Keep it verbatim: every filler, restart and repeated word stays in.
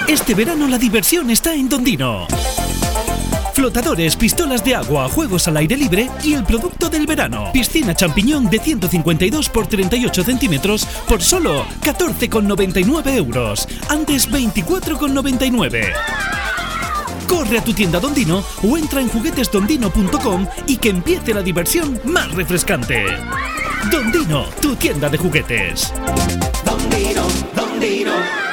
Este verano la diversión está en Dondino. Flotadores, pistolas de agua, juegos al aire libre y el producto del verano. Piscina champiñón de ciento cincuenta y dos por treinta y ocho centímetros por solo catorce con noventa y nueve euros. Antes veinticuatro con noventa y nueve. Corre a tu tienda Dondino o entra en juguetes dondino punto com y que empiece la diversión más refrescante. Dondino, tu tienda de juguetes. Dondino, Dondino.